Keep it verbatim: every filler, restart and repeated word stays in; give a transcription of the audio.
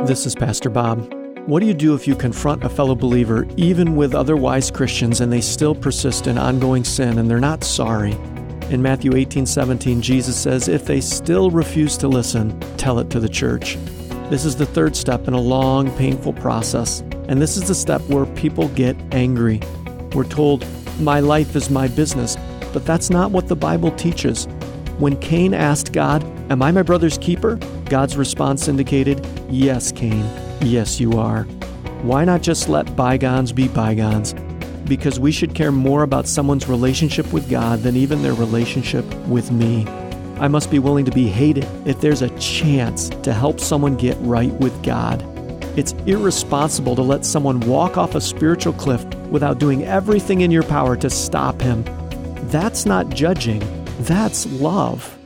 This is Pastor Bob. What do you do if you confront a fellow believer, even with otherwise Christians, and they still persist in ongoing sin and they're not sorry? In Matthew eighteen seventeen, Jesus says, if they still refuse to listen, tell it to the church. This is the third step in a long, painful process. And this is the step where people get angry. We're told, my life is my business. But that's not what the Bible teaches. When Cain asked God, am I my brother's keeper? God's response indicated, yes, Cain, yes, you are. Why not just let bygones be bygones? Because we should care more about someone's relationship with God than even their relationship with me. I must be willing to be hated if there's a chance to help someone get right with God. It's irresponsible to let someone walk off a spiritual cliff without doing everything in your power to stop him. That's not judging. That's love.